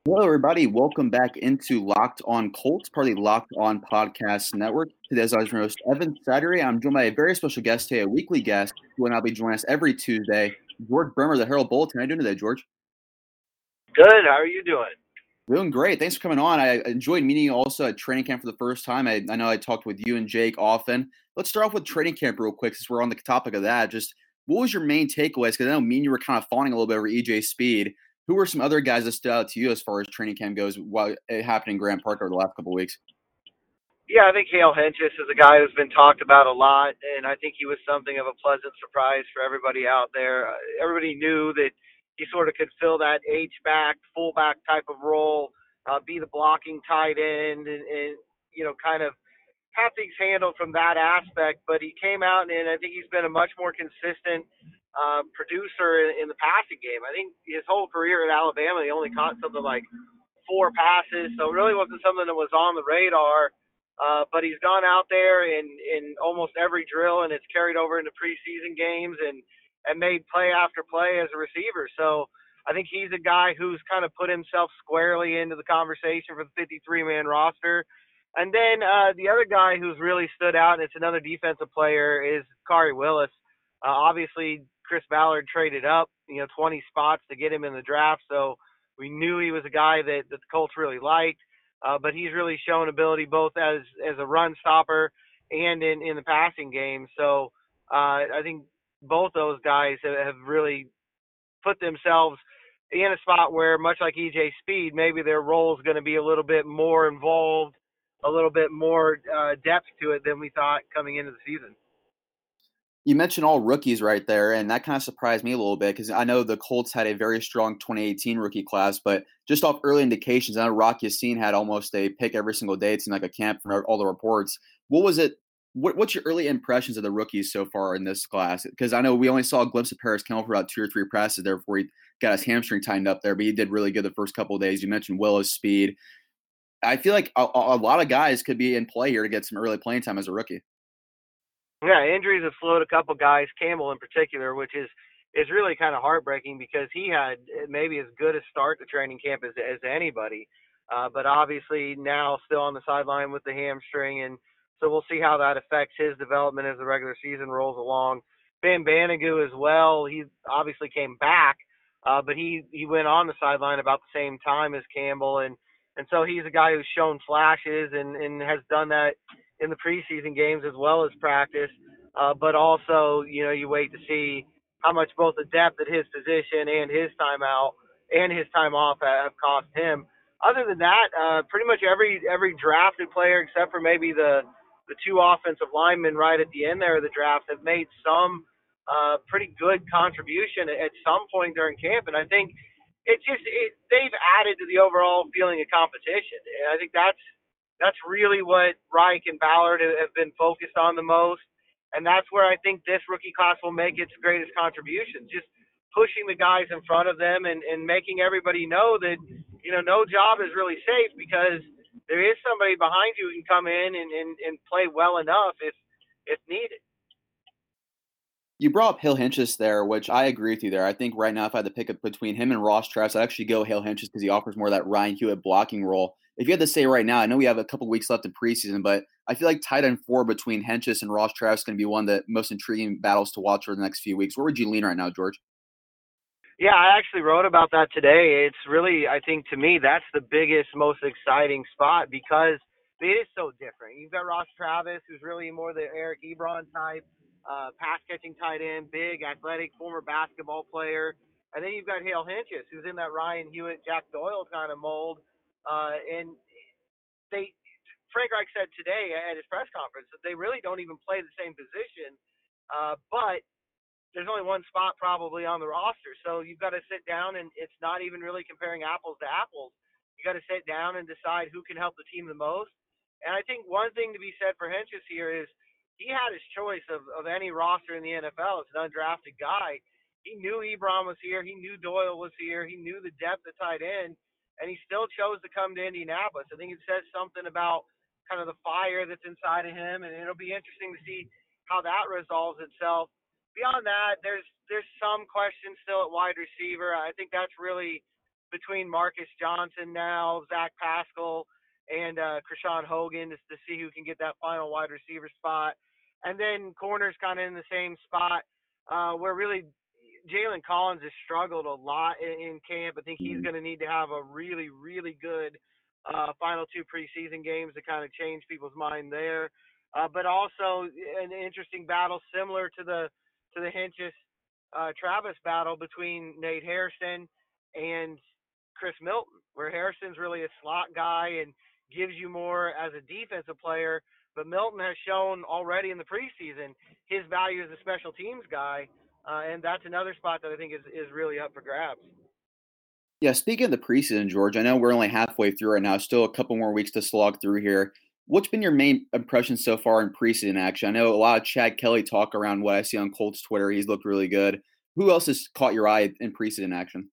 Hello, everybody. Welcome back into Locked On Colts, part of the Locked On Podcast Network. Today, as I was your host, Evan Saturday. I'm joined by a very special guest today, a weekly guest who will now be joining us every Tuesday, George Bremer, the Herald Bulletin. How are you doing today, George? Good. How are you doing? Doing great. Thanks for coming on. I enjoyed meeting you also at training camp for the first time. I know I talked with you and Jake often. Let's start off with training camp real quick since we're on the topic of that. Just what was your main takeaways? Because I know me and you were kind of fawning a little bit over EJ Speed. Who were some other guys that stood out to you as far as training camp goes while it happened in Grant Park over the last couple of weeks? Yeah, I think Hale Henchis is a guy who's been talked about a lot, and I think he was something of a pleasant surprise for everybody out there. Everybody knew that he sort of could fill that H-back, fullback type of role, be the blocking tight end, and kind of have things handled from that aspect. But he came out, and I think he's been a much more consistent producer in the passing game. I think his whole career at Alabama, he only caught something like 4 passes, so it really wasn't something that was on the radar. But he's gone out there in almost every drill, and it's carried over into preseason games and made play after play as a receiver. So I think he's a guy who's kind of put himself squarely into the conversation for the 53-man roster. And then the other guy who's really stood out, and it's another defensive player, is Kari Willis. Obviously, Chris Ballard traded up, 20 spots to get him in the draft, so we knew he was a guy that the Colts really liked. But he's really shown ability both as a run stopper and in the passing game. So I think both those guys have really put themselves in a spot where, much like EJ Speed, maybe their role is going to be a little bit more involved, a little bit more depth to it than we thought coming into the season. You mentioned all rookies right there, and that kind of surprised me a little bit because I know the Colts had a very strong 2018 rookie class, but just off early indications, I know Rock Yassin had almost a pick every single day. It seemed like a camp from all the reports. What was it? What's your early impressions of the rookies so far in this class? Because I know we only saw a glimpse of Paris Campbell for about 2 or 3 passes there before he got his hamstring tightened up there, but he did really good the first couple of days. You mentioned Willis, Speed. I feel like a lot of guys could be in play here to get some early playing time as a rookie. Yeah, injuries have slowed a couple guys, Campbell in particular, which is really kind of heartbreaking because he had maybe as good a start to training camp as anybody. But obviously now still on the sideline with the hamstring, and so we'll see how that affects his development as the regular season rolls along. Ben Banigou as well. He obviously came back, but he went on the sideline about the same time as Campbell, and so he's a guy who's shown flashes and has done that in the preseason games as well as practice. But also, you wait to see how much both the depth at his position and his time out and his time off have cost him. Other than that, pretty much every drafted player except for maybe the two offensive linemen right at the end there of the draft have made some pretty good contribution at some point during camp, and I think they've added to the overall feeling of competition. And I think that's really what Reich and Ballard have been focused on the most. And that's where I think this rookie class will make its greatest contribution. Just pushing the guys in front of them and making everybody know that, no job is really safe because there is somebody behind you who can come in and play well enough if needed. You brought up Hale Henchis there, which I agree with you there. I think right now, if I had to pick up between him and Ross Travis, I'd actually go Hale Henchis because he offers more of that Ryan Hewitt blocking role. If you had to say right now, I know we have a couple weeks left in preseason, but I feel like tight end 4 between Henchis and Ross Travis is going to be one of the most intriguing battles to watch over the next few weeks. Where would you lean right now, George? Yeah, I actually wrote about that today. It's really, I think, to me, that's the biggest, most exciting spot because it is so different. You've got Ross Travis, who's really more the Eric Ebron type, pass catching tight end, big, athletic, former basketball player. And then you've got Hale Henchis, who's in that Ryan Hewitt, Jack Doyle kind of mold. And they, Frank Reich said today at his press conference that they really don't even play the same position, but there's only one spot probably on the roster. So you've got to sit down, and it's not even really comparing apples to apples. You got to sit down and decide who can help the team the most. And I think one thing to be said for Henchis here is he had his choice of any roster in the NFL as an undrafted guy. He knew Ebron was here. He knew Doyle was here. He knew the depth at tight end, and he still chose to come to Indianapolis. I think it says something about kind of the fire that's inside of him, and it'll be interesting to see how that resolves itself. Beyond that, there's some questions still at wide receiver. I think that's really between Marcus Johnson now, Zach Pascal, and Krishawn Hogan to see who can get that final wide receiver spot. And then corners kind of in the same spot where really Jalen Collins has struggled a lot in camp. I think he's going to need to have a really, really good final two preseason games to kind of change people's mind there. But also an interesting battle similar to the Hentges Travis battle between Nate Hairston and Chris Milton, where Harrison's really a slot guy and gives you more as a defensive player, but Milton has shown already in the preseason his value as a special teams guy, and that's another spot that I think is really up for grabs. Yeah, speaking of the preseason, George, I know we're only halfway through right now. Still a couple more weeks to slog through here. What's been your main impression so far in preseason action? I know a lot of Chad Kelly talk around what I see on Colts Twitter. He's looked really good. Who else has caught your eye in preseason action?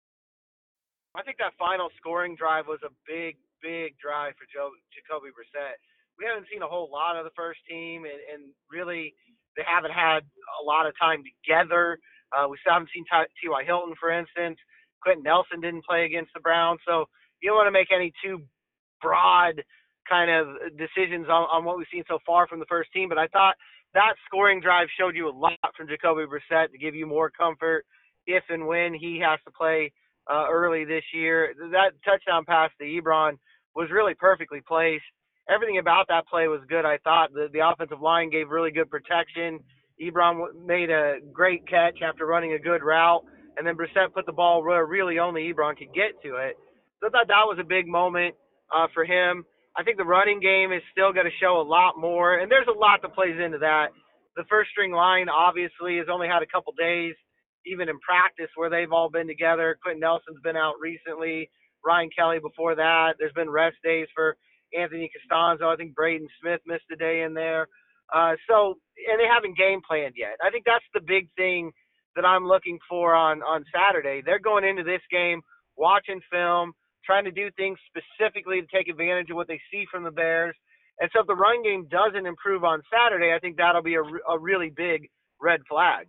I think that final scoring drive was a big, big drive for Jacoby Brissett. We haven't seen a whole lot of the first team, and really they haven't had a lot of time together. We still haven't seen T.Y. Hilton, for instance. Quentin Nelson didn't play against the Browns, so you don't want to make any too broad kind of decisions on what we've seen so far from the first team. But I thought that scoring drive showed you a lot from Jacoby Brissett to give you more comfort if and when he has to play early this year. That touchdown pass to Ebron was really perfectly placed. Everything about that play was good, I thought. The offensive line gave really good protection. Ebron made a great catch after running a good route, and then Brissett put the ball where really only Ebron could get to it. So I thought that was a big moment for him. I think the running game is still going to show a lot more, and there's a lot that plays into that. The first-string line obviously has only had a couple days, even in practice, where they've all been together. Quentin Nelson's been out recently. Ryan Kelly before that. There's been rest days for Anthony Costanzo. I think Braden Smith missed a day in there. And they haven't game planned yet. I think that's the big thing that I'm looking for on Saturday. They're going into this game watching film, trying to do things specifically to take advantage of what they see from the Bears. And so if the run game doesn't improve on Saturday, I think that'll be a really big red flag.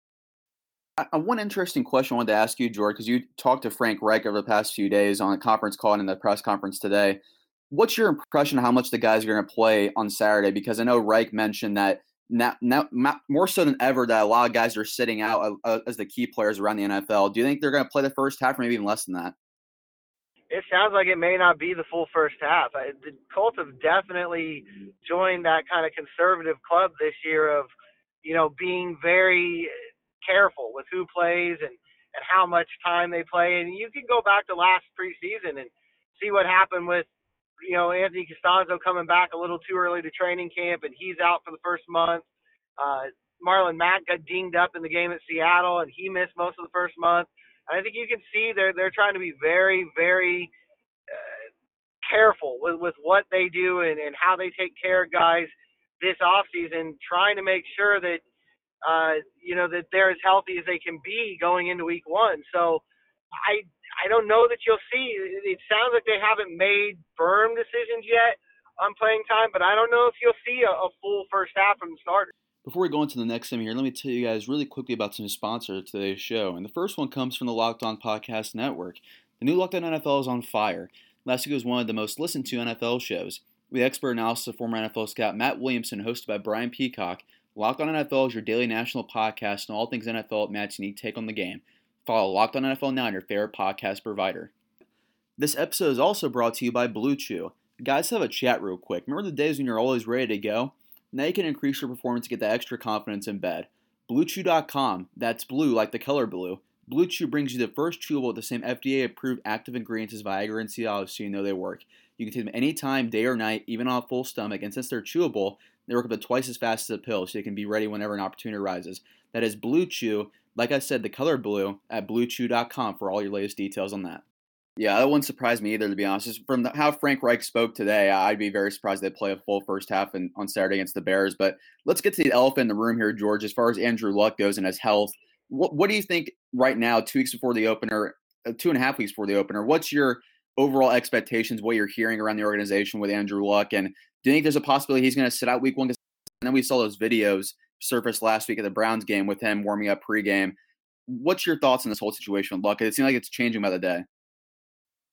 One interesting question I wanted to ask you, George, because you talked to Frank Reich over the past few days on a conference call and in the press conference today. What's your impression of how much the guys are going to play on Saturday? Because I know Reich mentioned that now more so than ever that a lot of guys are sitting out as the key players around the NFL. Do you think they're going to play the first half or maybe even less than that? It sounds like it may not be the full first half. The Colts have definitely joined that kind of conservative club this year of, being very careful with who plays and how much time they play. And you can go back to last preseason and see what happened with, Anthony Costanzo coming back a little too early to training camp, and he's out for the first month. Marlon Mack got dinged up in the game at Seattle, and he missed most of the first month. And I think you can see they're trying to be very, very careful with what they do and how they take care of guys this offseason, trying to make sure that, that they're as healthy as they can be going into week one. So I don't know that you'll see. It sounds like they haven't made firm decisions yet on playing time, but I don't know if you'll see a full first half from the starter. Before we go into the next segment here, let me tell you guys really quickly about some sponsors of today's show. And the first one comes from the Locked On Podcast Network. The new Locked On NFL is on fire. Last week was one of the most listened to NFL shows. With expert analysis of former NFL scout Matt Williamson, hosted by Brian Peacock, Locked On NFL is your daily national podcast on all things NFL at Matt's unique take on the game. Follow Locked On NFL now on your favorite podcast provider. This episode is also brought to you by Blue Chew. Guys, have a chat real quick. Remember the days when you're always ready to go? Now you can increase your performance to get that extra confidence in bed. BlueChew.com, that's blue like the color blue. Blue Chew brings you the first chewable with the same FDA-approved active ingredients as Viagra and Cialis, so you know they work. You can take them anytime, day or night, even on a full stomach, and since they're chewable, they work up to twice as fast as a pill, so you can be ready whenever an opportunity arises. That is Blue Chew, like I said, the color blue, at BlueChew.com for all your latest details on that. Yeah, that wouldn't surprise me either, to be honest. Just from how Frank Reich spoke today, I'd be very surprised they'd play a full first half on Saturday against the Bears. But let's get to the elephant in the room here, George, as far as Andrew Luck goes and his health. What do you think right now, 2 weeks before the opener, 2.5 weeks before the opener? What's your overall expectations, what you're hearing around the organization with Andrew Luck? And do you think there's a possibility he's going to sit out week one? Because then we saw those videos surface last week at the Browns game with him warming up pregame. What's your thoughts on this whole situation with Luck? It seems like it's changing by the day.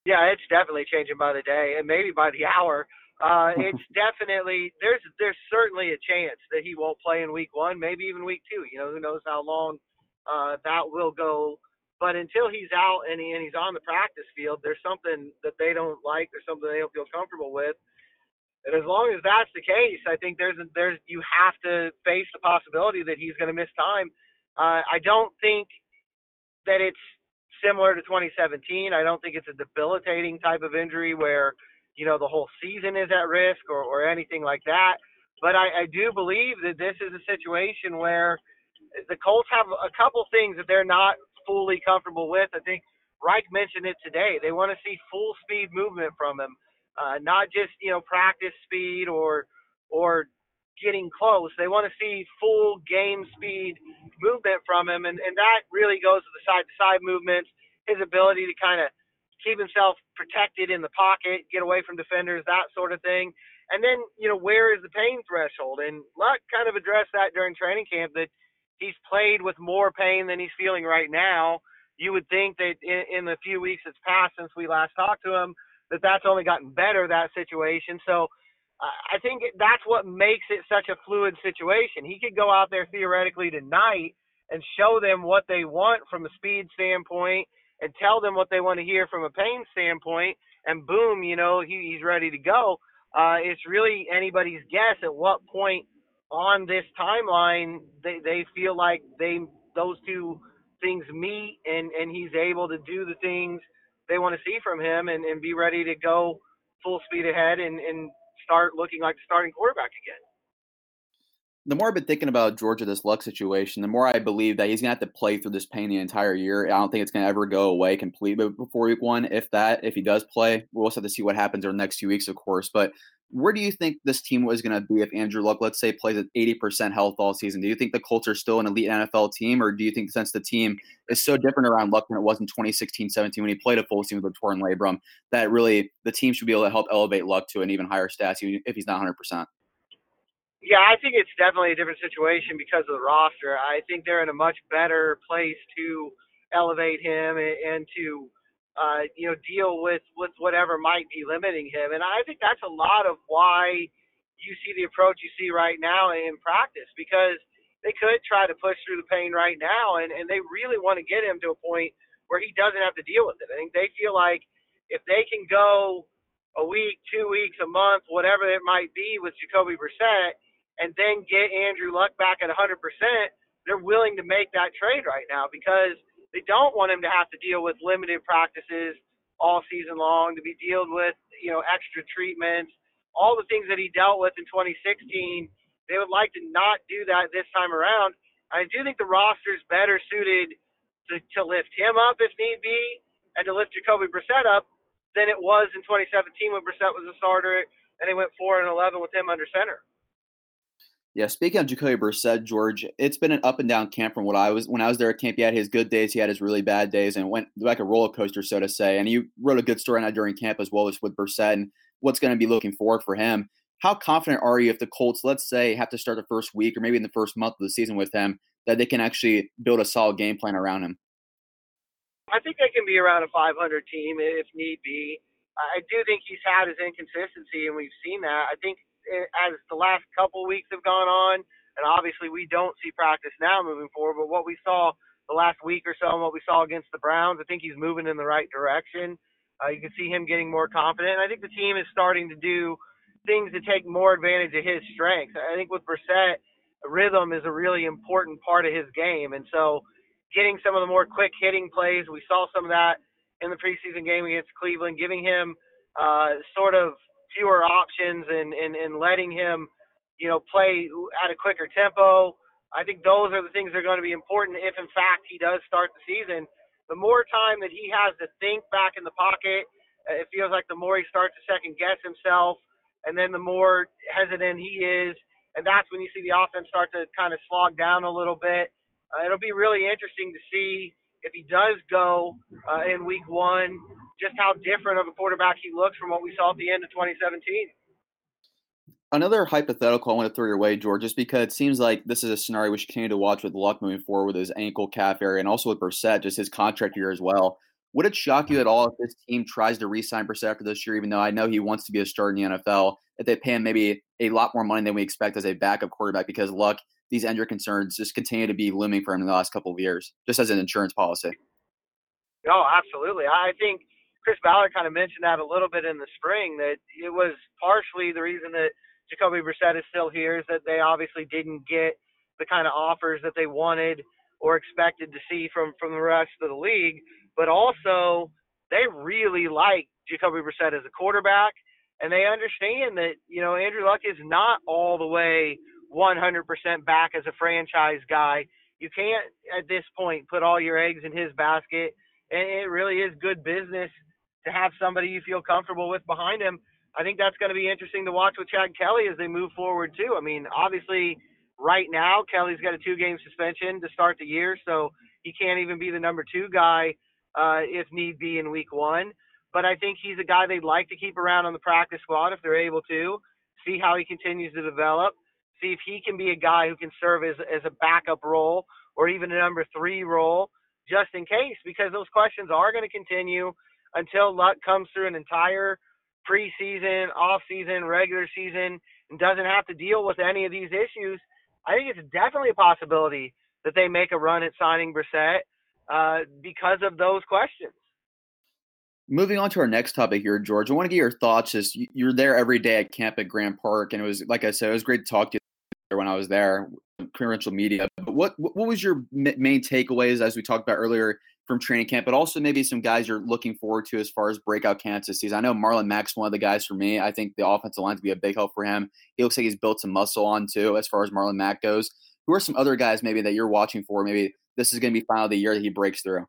Yeah, it's definitely changing by the day and maybe by the hour. It's definitely there's certainly a chance that he won't play in week one, maybe even week two. You know, who knows how long that will go. But until he's out and he's on the practice field, there's something that they don't like. There's something they don't feel comfortable with. And as long as that's the case, I think there's you have to face the possibility that he's going to miss time. I don't think that it's similar to 2017. I don't think it's a debilitating type of injury where, you know, the whole season is at risk or anything like that. But I do believe that this is a situation where the Colts have a couple things that they're not fully comfortable with. I think Reich mentioned it today. They want to see full speed movement from him, not just, you know, practice speed or getting close. They want to see full game speed movement from him, and that really goes to the side-to-side movements, his ability to kind of keep himself protected in the pocket, get away from defenders, that sort of thing. And then, you know, where is the pain threshold? And Luck kind of addressed that during training camp, that he's played with more pain than he's feeling right now. You would think that in the few weeks that's passed since we last talked to him, that that's only gotten better, that situation. So I think that's what makes it such a fluid situation. He could go out there theoretically tonight and show them what they want from a speed standpoint and tell them what they want to hear from a pain standpoint, and boom, you know, he's ready to go. It's really anybody's guess at what point on this timeline they feel like those two things meet and he's able to do the things they want to see from him and be ready to go full speed ahead and start looking like the starting quarterback again. The more I've been thinking about Georgia, this Luck situation, the more I believe that he's going to have to play through this pain the entire year. I don't think it's going to ever go away completely before week one. If he does play, we'll also have to see what happens over the next few weeks, of course. But where do you think this team was going to be if Andrew Luck, let's say, plays at 80% health all season? Do you think the Colts are still an elite NFL team, or do you think since the team is so different around Luck than it was in 2016-17 when he played a full season with a torn labrum, that really the team should be able to help elevate Luck to an even higher stats even if he's not 100%? Yeah, I think it's definitely a different situation because of the roster. I think they're in a much better place to elevate him and to, you know, deal with whatever might be limiting him. And I think that's a lot of why you see the approach you see right now in practice, because they could try to push through the pain right now, and they really want to get him to a point where he doesn't have to deal with it. I think they feel like if they can go a week, 2 weeks, a month, whatever it might be with Jacoby Brissett, and then get Andrew Luck back at 100%, they're willing to make that trade right now because they don't want him to have to deal with limited practices all season long, to be dealt with, you know, extra treatments, all the things that he dealt with in 2016. They would like to not do that this time around. I do think the roster is better suited to lift him up if need be and to lift Jacoby Brissett up than it was in 2017 when Brissett was a starter and they went 4-11 with him under center. Yeah, speaking of Jacoby Brissett, George, it's been an up and down camp from when I was there at camp. He had his good days, he had his really bad days, and it went like a roller coaster, so to say. And you wrote a good story on that during camp as well as with Brissett and what's going to be looking forward for him. How confident are you if the Colts, let's say, have to start the first week or maybe in the first month of the season with him, that they can actually build a solid game plan around him? I think they can be around a 500 team if need be. I do think he's had his inconsistency, and we've seen that. I think as the last couple weeks have gone on, and obviously we don't see practice now moving forward, but what we saw the last week or so and what we saw against the Browns, I think he's moving in the right direction. You can see him getting more confident. And I think the team is starting to do things to take more advantage of his strengths. I think with Brissett, rhythm is a really important part of his game. And so getting some of the more quick hitting plays, we saw some of that in the preseason game against Cleveland, giving him sort of fewer options and letting him, you know, play at a quicker tempo. I think those are the things that are going to be important if, in fact, he does start the season. The more time that he has to think back in the pocket, it feels like the more he starts to second-guess himself, and then the more hesitant he is, and that's when you see the offense start to kind of slog down a little bit. It'll be really interesting to see if he does go in week one, just how different of a quarterback he looks from what we saw at the end of 2017. Another hypothetical I want to throw your way, George, just because it seems like this is a scenario we should continue to watch with Luck moving forward with his ankle, calf area, and also with Brissett, just his contract year as well. Would it shock you at all if this team tries to re-sign Brissett after this year, even though I know he wants to be a starter in the NFL, if they pay him maybe a lot more money than we expect as a backup quarterback because Luck, these injury concerns just continue to be looming for him in the last couple of years, just as an insurance policy? Oh, absolutely. I think Chris Ballard kind of mentioned that a little bit in the spring, that it was partially the reason that Jacoby Brissett is still here is that they obviously didn't get the kind of offers that they wanted or expected to see from the rest of the league. But also, they really like Jacoby Brissett as a quarterback, and they understand that, Andrew Luck is not all the way 100% back as a franchise guy. You can't, at this point, put all your eggs in his basket, and it really is good business to have somebody you feel comfortable with behind him. I think that's going to be interesting to watch with Chad Kelly as they move forward, too. I mean, obviously, right now, Kelly's got a 2-game suspension to start the year, so he can't even be the number 2 guy if need be in week 1. But I think he's a guy they'd like to keep around on the practice squad if they're able to, see how he continues to develop, see if he can be a guy who can serve as a backup role or even a number 3 role just in case, because those questions are going to continue until Luck comes through an entire preseason, off-season, regular season, and doesn't have to deal with any of these issues. I think it's definitely a possibility that they make a run at signing Brissett because of those questions. Moving on to our next topic here, George, I want to get your thoughts. Just you're there every day at camp at Grant Park, and it was, like I said, it was great to talk to you when I was there, Credential Media. But what was your main takeaways, as we talked about earlier, from training camp, but also maybe some guys you're looking forward to as far as breakout candidates this season? I know Marlon Mack's one of the guys for me. I think the offensive line to be a big help for him. He looks like he's built some muscle on too, as far as Marlon Mack goes. Who are some other guys maybe that you're watching for? Maybe this is going to be final of the year that he breaks through.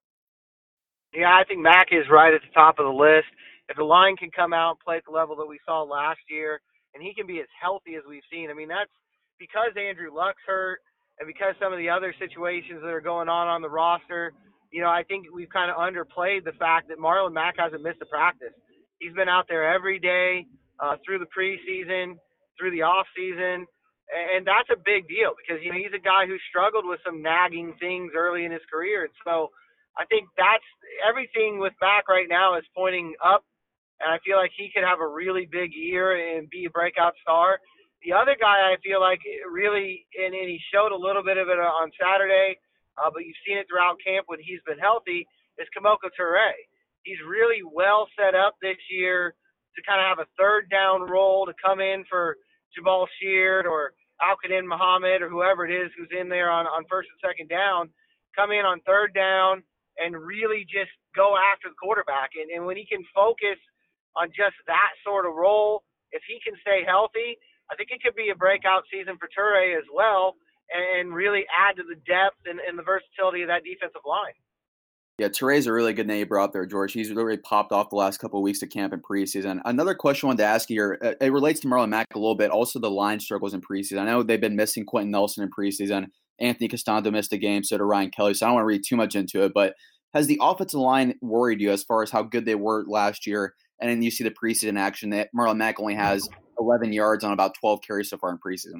Yeah, I think Mack is right at the top of the list. If the line can come out and play at the level that we saw last year, and he can be as healthy as we've seen, I mean, that's because Andrew Luck's hurt and because some of the other situations that are going on the roster. I think we've kind of underplayed the fact that Marlon Mack hasn't missed a practice. He's been out there every day through the preseason, through the off season, and that's a big deal because he's a guy who struggled with some nagging things early in his career, and so I think that's everything with Mack right now is pointing up, and I feel like he could have a really big year and be a breakout star. The other guy I feel like really, and he showed a little bit of it on Saturday, but you've seen it throughout camp when he's been healthy, is Kemoko Turay. He's really well set up this year to kind of have a third down role to come in for Jamal Sheard or Al-Qadim Muhammad or whoever it is who's in there on first and second down, come in on third down and really just go after the quarterback. And when he can focus on just that sort of role, if he can stay healthy, I think it could be a breakout season for Turay as well and really add to the depth and the versatility of that defensive line. Yeah, Turay's a really good name you brought up there, George. He's really popped off the last couple of weeks of camp and preseason. Another question I wanted to ask you here, it relates to Marlon Mack a little bit, also the line struggles in preseason. I know they've been missing Quentin Nelson in preseason. Anthony Castando missed a game, so did Ryan Kelly, so I don't want to read too much into it, but has the offensive line worried you as far as how good they were last year? And then you see the preseason action that Marlon Mack only has 11 yards on about 12 carries so far in preseason.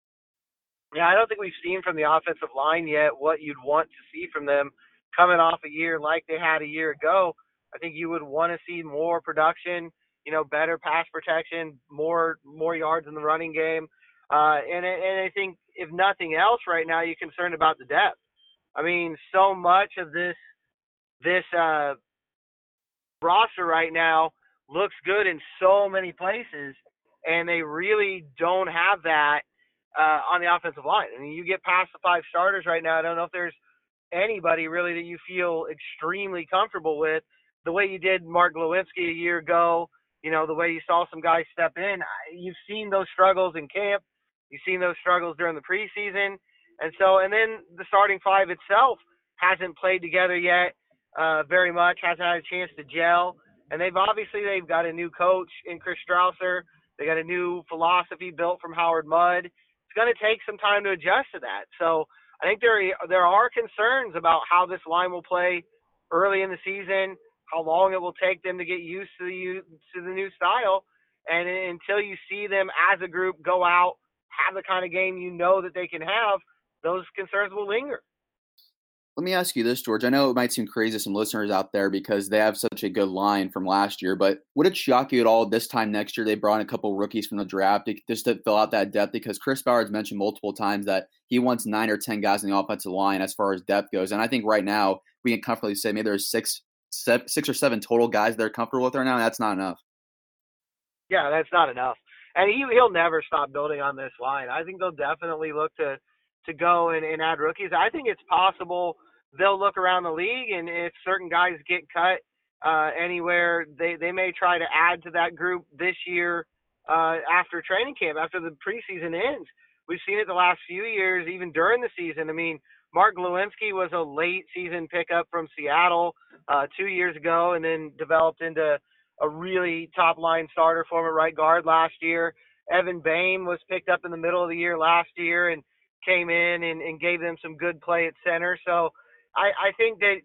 Yeah, I don't think we've seen from the offensive line yet what you'd want to see from them coming off a year like they had a year ago. I think you would want to see more production, better pass protection, more yards in the running game. And I think if nothing else right now, you're concerned about the depth. I mean, so much of this roster right now looks good in so many places, and they really don't have that on the offensive line. I mean, you get past the 5 starters right now. I don't know if there's anybody really that you feel extremely comfortable with the way you did Mark Glowinski a year ago, the way you saw some guys step in. You've seen those struggles in camp. You've seen those struggles during the preseason. And then the starting 5 itself hasn't played together yet very much, hasn't had a chance to gel. And they've got a new coach in Chris Strausser. They got a new philosophy built from Howard Mudd. It's going to take some time to adjust to that. So I think there are concerns about how this line will play early in the season, how long it will take them to get used to the new style, and until you see them as a group go out, have the kind of game that they can have, those concerns will linger. Let me ask you this, George. I know it might seem crazy to some listeners out there because they have such a good line from last year, but would it shock you at all this time next year they brought in a couple rookies from the draft just to fill out that depth? Because Chris Bauer has mentioned multiple times that he wants 9 or 10 guys in the offensive line as far as depth goes. And I think right now we can comfortably say maybe there's six or seven total guys they're comfortable with right now, and that's not enough. Yeah, that's not enough. And he'll never stop building on this line. I think they'll definitely look to go and add rookies. I think it's possible they'll look around the league, and if certain guys get cut anywhere, they may try to add to that group this year after training camp, after the preseason ends. We've seen it the last few years, even during the season. I mean, Mark Glowinski was a late season pickup from Seattle 2 years ago, and then developed into a really top line starter, former right guard last year. Evan Boehm was picked up in the middle of the year last year and came in and gave them some good play at center. So I think that,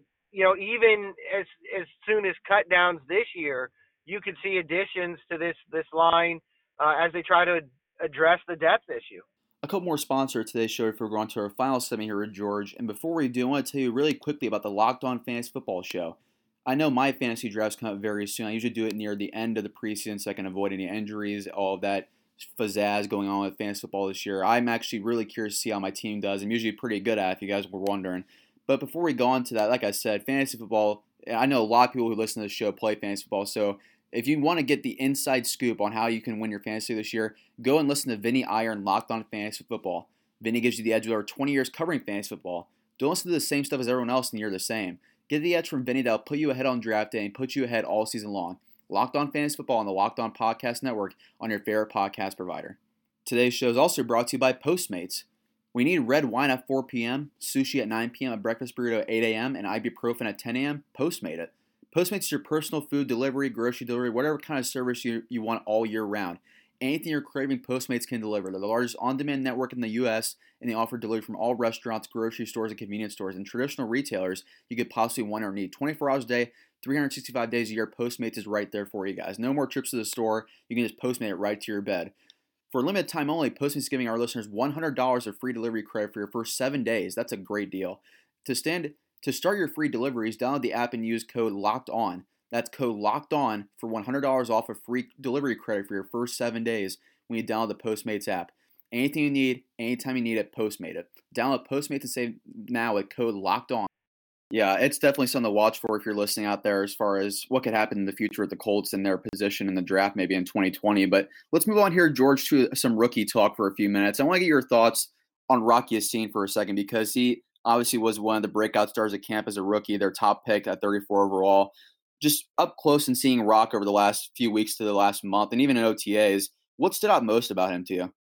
even as soon as cut downs this year, you could see additions to this line as they try to address the depth issue. A couple more sponsors today's show before we go on to our final segment here with George. And before we do, I want to tell you really quickly about the Locked On Fantasy Football Show. I know my fantasy drafts come up very soon. I usually do it near the end of the preseason so I can avoid any injuries, all of that pizzazz going on with fantasy football this year. I'm actually really curious to see how my team does. I'm usually pretty good at it, if you guys were wondering. But before we go on to that, like I said, fantasy football, I know a lot of people who listen to the show play fantasy football. So if you want to get the inside scoop on how you can win your fantasy this year, go and listen to Vinny Iron Locked On Fantasy Football. Vinny gives you the edge with over 20 years covering fantasy football. Don't listen to the same stuff as everyone else and you're the same. Get the edge from Vinny that'll put you ahead on draft day and put you ahead all season long. Locked On Fantasy Football on the Locked On Podcast Network on your favorite podcast provider. Today's show is also brought to you by Postmates. We need red wine at 4 p.m., sushi at 9 p.m., a breakfast burrito at 8 a.m., and ibuprofen at 10 a.m. Postmate it. Postmates is your personal food delivery, grocery delivery, whatever kind of service you want all year round. Anything you're craving, Postmates can deliver. They're the largest on-demand network in the U.S., and they offer delivery from all restaurants, grocery stores, and convenience stores, and traditional retailers you could possibly want or need. 24 hours a day, 365 days a year, Postmates is right there for you guys. No more trips to the store. You can just Postmate it right to your bed. For a limited time only, Postmates is giving our listeners $100 of free delivery credit for your first 7 days. That's a great deal. To start your free deliveries, download the app and use code LOCKEDON. That's code LOCKEDON for $100 off of free delivery credit for your first 7 days when you download the Postmates app. Anything you need, anytime you need it, Postmate it. Download Postmates and save now with code LOCKEDON. Yeah, it's definitely something to watch for if you're listening out there as far as what could happen in the future with the Colts and their position in the draft maybe in 2020. But let's move on here, George, to some rookie talk for a few minutes. I want to get your thoughts on Rock Ya-Sin for a second because he obviously was one of the breakout stars at camp as a rookie, their top pick at 34 overall. Just up close and seeing Rock over the last few weeks to the last month and even in OTAs, what stood out most about him to you?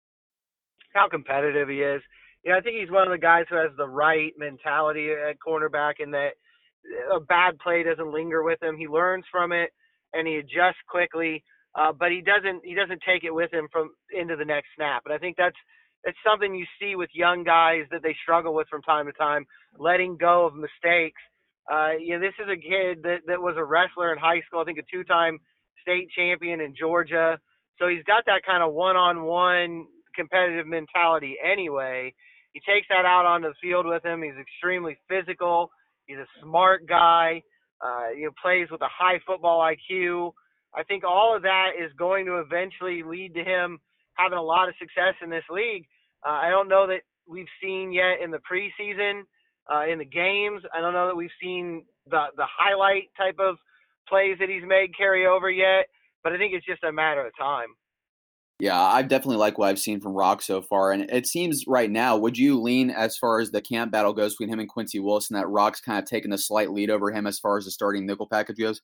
How competitive he is. I think he's one of the guys who has the right mentality at cornerback and that a bad play doesn't linger with him. He learns from it and he adjusts quickly, but he doesn't take it with him from into the next snap. And I think that's something you see with young guys that they struggle with from time to time, letting go of mistakes. This is a kid that was a wrestler in high school, I think a 2-time state champion in Georgia. So he's got that kind of one-on-one competitive mentality anyway. He takes that out onto the field with him. He's extremely physical. He's a smart guy. Plays with a high football IQ. I think all of that is going to eventually lead to him having a lot of success in this league. I don't know that we've seen yet in the preseason, in the games. I don't know that we've seen the highlight type of plays that he's made carry over yet, but I think it's just a matter of time. Yeah, I definitely like what I've seen from Rock so far. And it seems right now, would you lean as far as the camp battle goes between him and Quincy Wilson that Rock's kind of taking a slight lead over him as far as the starting nickel package goes?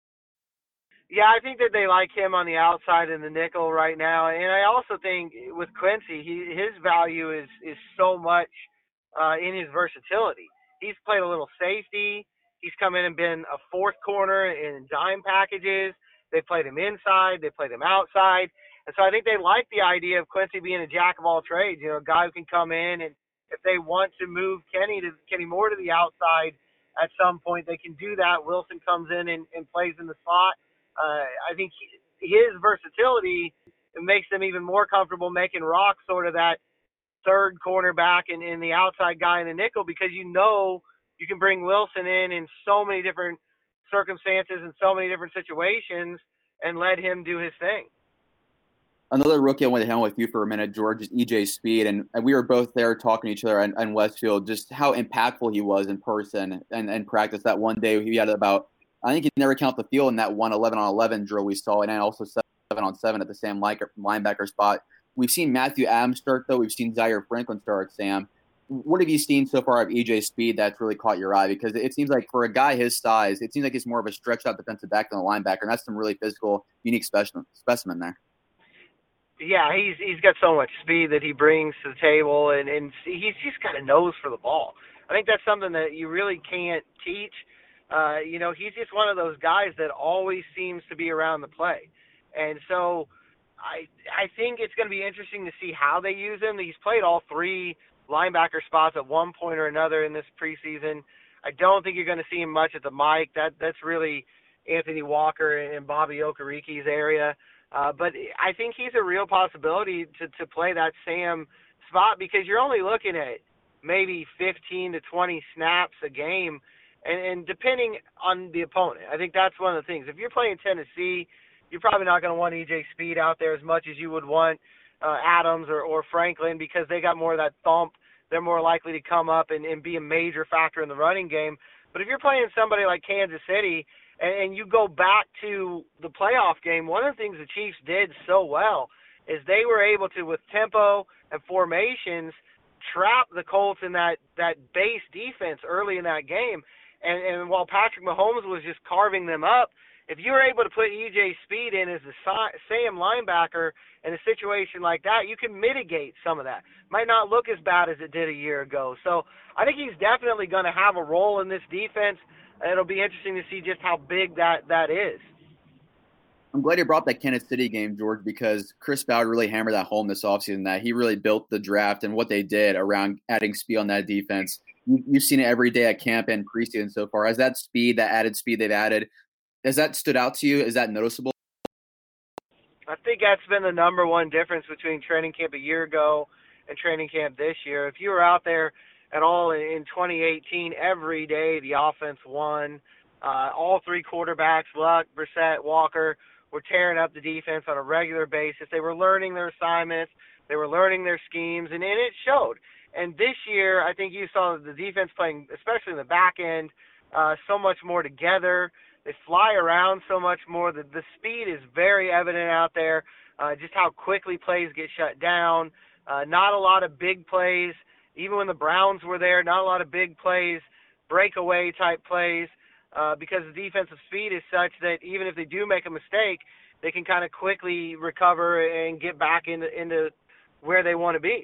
Yeah, I think that they like him on the outside in the nickel right now. And I also think with Quincy, his value is so much in his versatility. He's played a little safety. He's come in and been a fourth corner in dime packages. They played him inside. They played him outside. And so I think they like the idea of Quincy being a jack of all trades, a guy who can come in and if they want to move Kenny Moore to the outside at some point, they can do that. Wilson comes in and plays in the slot. I think his versatility makes them even more comfortable making Rock sort of that third cornerback and the outside guy in the nickel because you can bring Wilson in so many different circumstances and so many different situations and let him do his thing. Another rookie I want to handle with you for a minute, George, is EJ Speed. And we were both there talking to each other in Westfield, just how impactful he was in person and practice. That one day he had about, I think he never counted the field in that 1 11-on-11 drill we saw, and then also 7-on-7 at the Sam linebacker spot. We've seen Matthew Adams start, though. We've seen Zaire Franklin start, Sam. What have you seen so far of EJ Speed that's really caught your eye? Because it seems like for a guy his size, it seems like he's more of a stretched-out defensive back than a linebacker, and that's some really physical, unique specimen there. Yeah, he's got so much speed that he brings to the table, and he's just got a nose for the ball. I think that's something that you really can't teach. He's just one of those guys that always seems to be around the play. And so I think it's going to be interesting to see how they use him. He's played all three linebacker spots at one point or another in this preseason. I don't think you're going to see him much at the Mike. That's really Anthony Walker and Bobby Okeriki's area. But I think he's a real possibility to play that Sam spot, because you're only looking at maybe 15 to 20 snaps a game, and depending on the opponent. I think that's one of the things. If you're playing Tennessee, you're probably not going to want EJ Speed out there as much as you would want Adams or Franklin, because they got more of that thump. They're more likely to come up and be a major factor in the running game. But if you're playing somebody like Kansas City, and you go back to the playoff game, one of the things the Chiefs did so well is they were able to, with tempo and formations, trap the Colts in that base defense early in that game. And while Patrick Mahomes was just carving them up, if you were able to put EJ Speed in as the Sam linebacker in a situation like that, you can mitigate some of that. Might not look as bad as it did a year ago. So I think he's definitely going to have a role in this defense. It'll be interesting to see just how big that is. I'm glad you brought up that Kansas City game, George, because Chris Ballard really hammered that home this offseason, that he really built the draft and what they did around adding speed on that defense. You've seen it every day at camp and preseason so far. Has that speed, that added speed they've added, has that stood out to you? Is that noticeable? I think that's been the number one difference between training camp a year ago and training camp this year. If you were out there at all in 2018, every day the offense won. All three quarterbacks, Luck, Brissett, Walker, were tearing up the defense on a regular basis. They were learning their assignments. They were learning their schemes, and it showed. And this year, I think you saw the defense playing, especially in the back end, so much more together. They fly around so much more. The speed is very evident out there, just how quickly plays get shut down. Not a lot of big plays. Even when the Browns were there, not a lot of big plays, breakaway-type plays, because the defensive speed is such that even if they do make a mistake, they can kind of quickly recover and get back into where they want to be.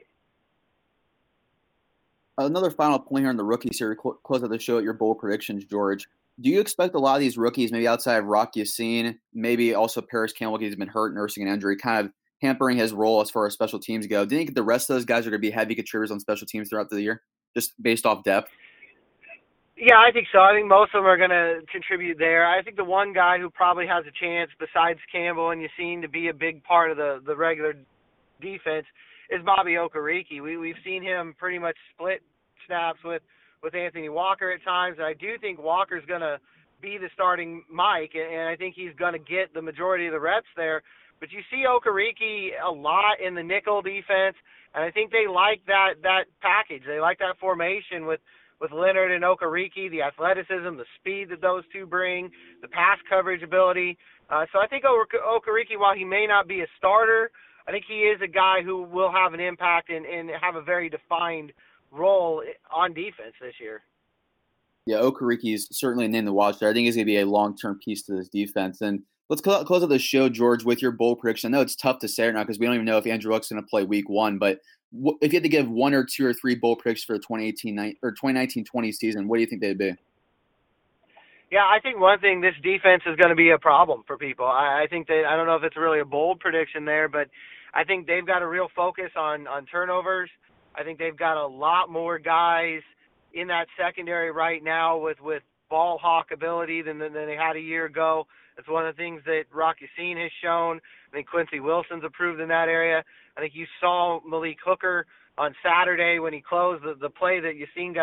Another final point here on the rookies here, close out the show at your bold predictions, George. Do you expect a lot of these rookies, maybe outside of Rock Ya-Sin, maybe also Paris Campbell, he's been hurt, nursing an injury, kind of hampering his role as far as special teams go? Do you think the rest of those guys are going to be heavy contributors on special teams throughout the year, just based off depth? Yeah, I think so. I think most of them are going to contribute there. I think the one guy who probably has a chance, besides Campbell and Ya-Sin, to be a big part of the regular defense is Bobby Okereke. We've seen him pretty much split snaps with Anthony Walker at times. And I do think Walker's going to be the starting Mike, and I think he's going to get the majority of the reps there. But you see Okereke a lot in the nickel defense, and I think they like that package. They like that formation with Leonard and Okereke, the athleticism, the speed that those two bring, the pass coverage ability. So I think Okereke, while he may not be a starter, I think he is a guy who will have an impact and have a very defined role on defense this year. Yeah, Okereke is certainly a name to watch there. I think he's going to be a long-term piece to this defense. And let's close out the show, George, with your bold prediction. I know it's tough to say right now because we don't even know if Andrew Luck's going to play week one, but if you had to give one or two or three bold predictions for the 2019-20 season, what do you think they'd be? Yeah, I think one thing, this defense is going to be a problem for people. I think that, I don't know if it's really a bold prediction there, but I think they've got a real focus on turnovers. I think they've got a lot more guys in that secondary right now with ball hawk ability than they had a year ago. That's one of the things that Rock Ya-Sin has shown. I think Quincy Wilson's improved in that area. I think you saw Malik Hooker on Saturday when he closed the play that Ya-Sin got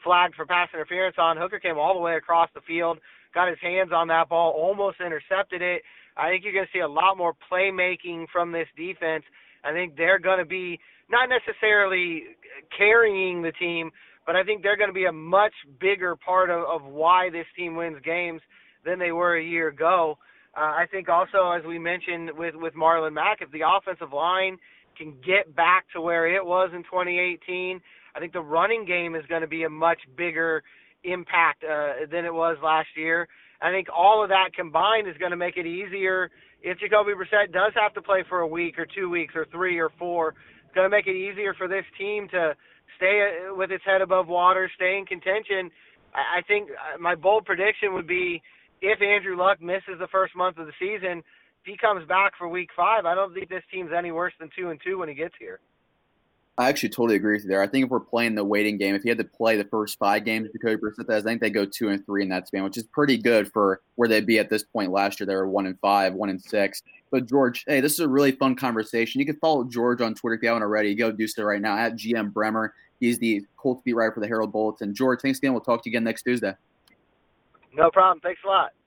flagged for pass interference on. Hooker came all the way across the field, got his hands on that ball, almost intercepted it. I think you're going to see a lot more playmaking from this defense. I think they're going to be not necessarily carrying the team, but I think they're going to be a much bigger part of why this team wins games than they were a year ago. I think also, as we mentioned with Marlon Mack, if the offensive line can get back to where it was in 2018, I think the running game is going to be a much bigger impact than it was last year. I think all of that combined is going to make it easier if Jacoby Brissett does have to play for a week or 2 weeks or 3 or 4. It's going to make it easier for this team to stay with its head above water, stay in contention. I think my bold prediction would be if Andrew Luck misses the first month of the season, if he comes back for week 5, I don't think this team's any worse than 2-2 when he gets here. I actually totally agree with you there. I think if we're playing the waiting game, if he had to play the first 5 games with Jacoby Brissett, I think they go 2-3 in that span, which is pretty good for where they'd be at this point last year. They were 1-5, 1-6. But George, hey, this is a really fun conversation. You can follow George on Twitter if you haven't already. Go do so right now at GM Bremer. He's the Colts beat writer for the Herald Bulletin. George, thanks again. We'll talk to you again next Tuesday. No problem. Thanks a lot.